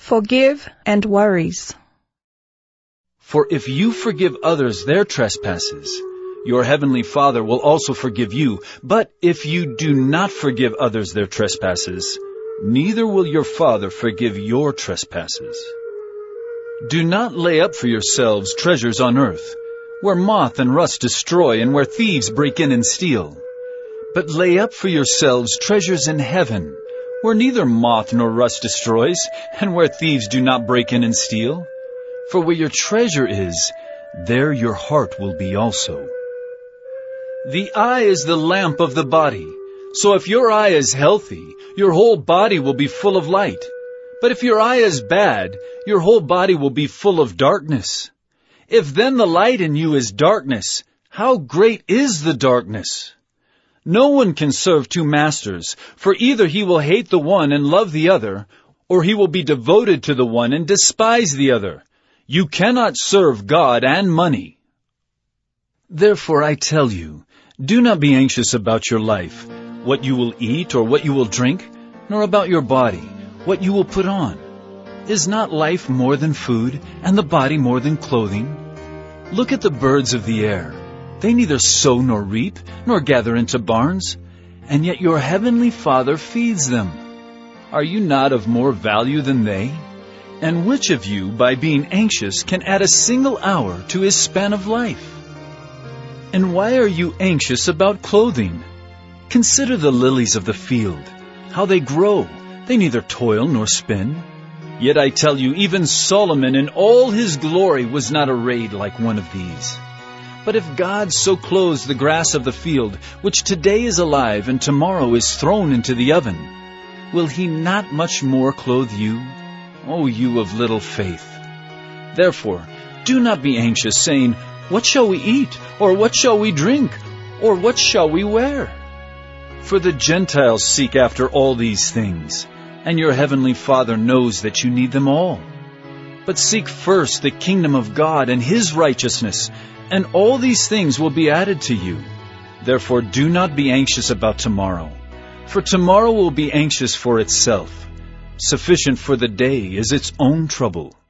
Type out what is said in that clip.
Forgive and worries. For if you forgive others their trespasses, your heavenly Father will also forgive you. But if you do not forgive others their trespasses, neither will your Father forgive your trespasses. Do not lay up for yourselves treasures on earth, where moth and rust destroy and where thieves break in and steal. But lay up for yourselves treasures in heaven, where neither moth nor rust destroys, and where thieves do not break in and steal. For where your treasure is, there your heart will be also. The eye is the lamp of the body. So if your eye is healthy, your whole body will be full of light. But if your eye is bad, your whole body will be full of darkness. If then the light in you is darkness, how great is the darkness? No one can serve two masters, for either he will hate the one and love the other, or he will be devoted to the one and despise the other. You cannot serve God and money. Therefore I tell you, do not be anxious about your life, what you will eat or what you will drink, nor about your body, what you will put on. Is not life more than food, and the body more than clothing? Look at the birds of the air. They neither sow nor reap, nor gather into barns, and yet your heavenly Father feeds them. Are you not of more value than they? And which of you, by being anxious, can add a single hour to his span of life? And why are you anxious about clothing? Consider the lilies of the field, how they grow. They neither toil nor spin. Yet I tell you, even Solomon in all his glory was not arrayed like one of these. But if God so clothes the grass of the field, which today is alive and tomorrow is thrown into the oven, will he not much more clothe you, O you of little faith? Therefore, do not be anxious, saying, what shall we eat? Or what shall we drink? Or what shall we wear? For the Gentiles seek after all these things, and your heavenly Father knows that you need them all. But seek first the kingdom of God and his righteousness, and all these things will be added to you. Therefore do not be anxious about tomorrow, for tomorrow will be anxious for itself. Sufficient for the day is its own trouble.